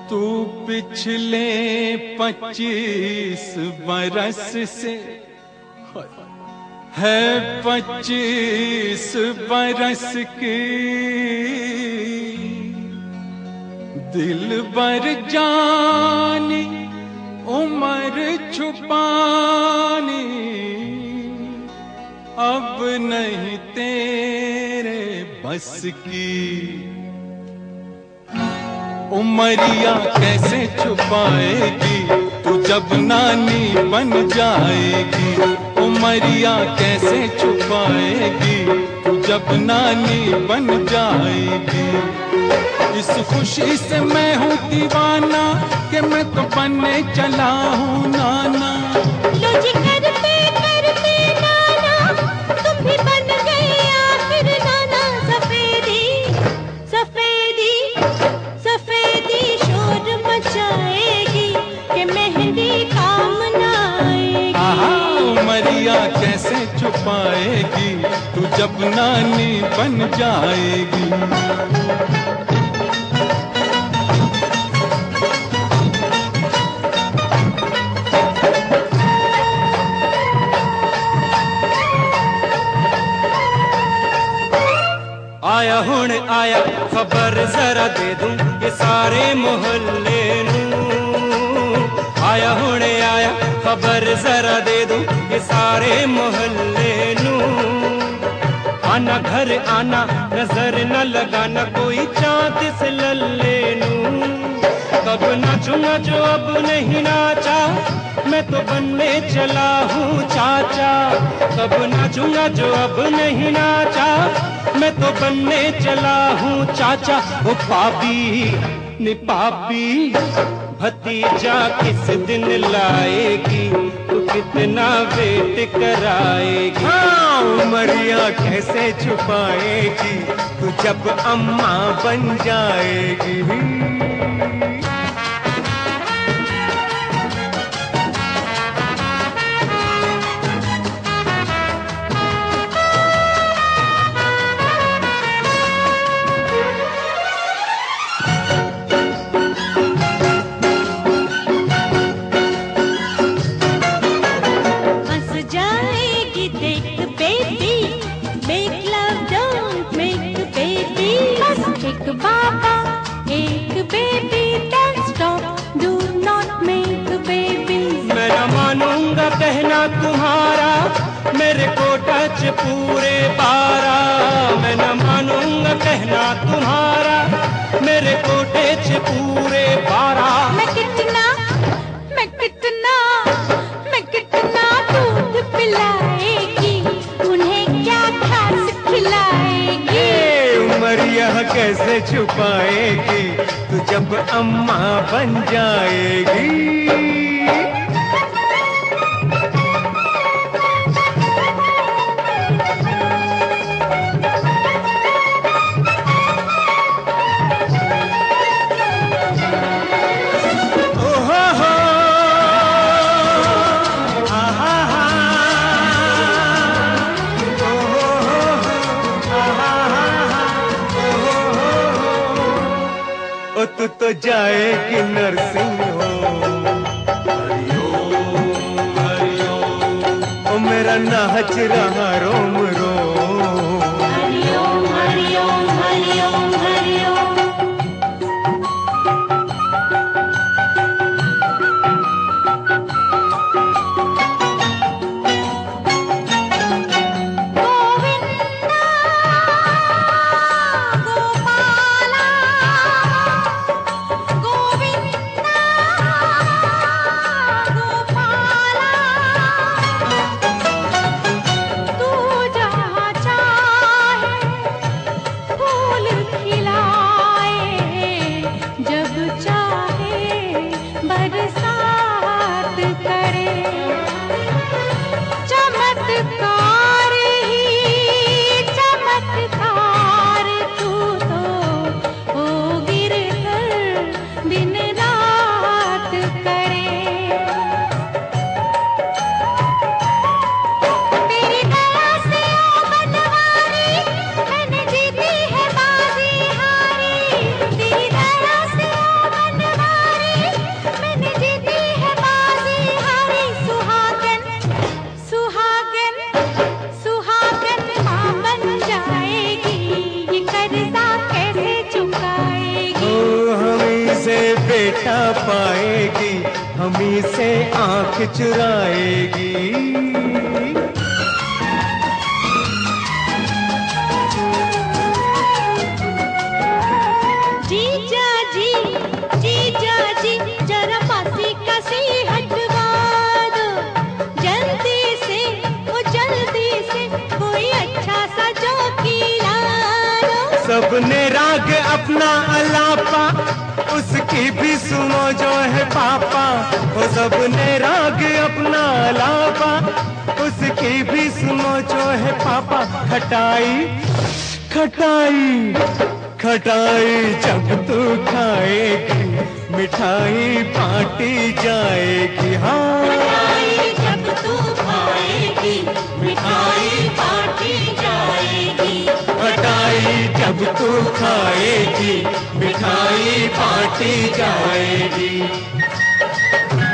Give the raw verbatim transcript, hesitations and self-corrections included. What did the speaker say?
तू पिछले पच्चीस बरस से है पच्चीस बरस की दिल बर जानी उम्र छुपानी अब नहीं तेरे बस की। उमरिया कैसे छुपाएगी तू जब नानी बन जाएगी। उमरिया कैसे छुपाएगी तू जब नानी बन जाएगी। इस खुशी से मैं हूँ दीवाना कि मैं तो बनने चला हूँ नाना। लो जी करते करते नाना तुम भी बन गए आखिर नाना। सफेदी सफेदी सफेदी शोर मचाएगी कि मेहंदी काम न आएगी। उमरिया कैसे छुपाएगी तू जब नानी बन जाएगी। आया हुण आया खबर जरा दे दूं ये सारे मोहल्ले नूं। आया हुण आया खबर जरा दे दूं ये सारे मोहल्ले नूं। आना घर आना नजर न लगाना कोई चांद से लल्ले नूं। कब नाचूंगा जो अब नहीं नाचा मैं तो बनने चला हूँ चाचा। कब नाचूंगा जो अब नहीं नाचा मैं तो बनने चला हूँ चाचा। ओ पापी नि पापी भतीजा किस दिन लाएगी तू कितना वेट कराएगी। हाँ उमरिया कैसे छुपाएगी तू जब अम्मा बन जाएगी। एक बाबा एक baby don't stop do not make a baby। मैं न मानूंगा कहना तुम्हारा मेरे को टच पूरे बारह। मैं न मानूंगा कहना तुम्हारा मेरे को टच पूरे बारह। मैं कितना मैं कितना मैं कितना दूध पिलाएगी उन्हें क्या खास खिलाएगी। उमरिया कैसे छुपाएगी तू जब अम्मा बन जाएगी। ओ तू तो जाएगी नर्सिंग होम। हरिओम हरिओम ओ मेरा नाच रहा रोम रोम। हरिओम हरिओम हरिओम हरिओम। कहीं से आंख चुराएगी। जीजा जी, जीजा जी, जरा पासी का सी हटवा दो, जल्दी से, वो जल्दी से कोई अच्छा सा जोकी ला दो। सबने राग अपना अलापा, उसकी भी सुनो जो है पापा। वो सबने राग अपना अलापा, उसकी भी सुनो जो है पापा। खटाई खटाई खटाई जब तू खाएगी, मिठाई बांटी जाएगी। हाँ मिठाई जब तू खाएगी, मिठाई बांटी जाएगी। मिठाई जब तू खाएगी, मिठाई बांटी जाएगी।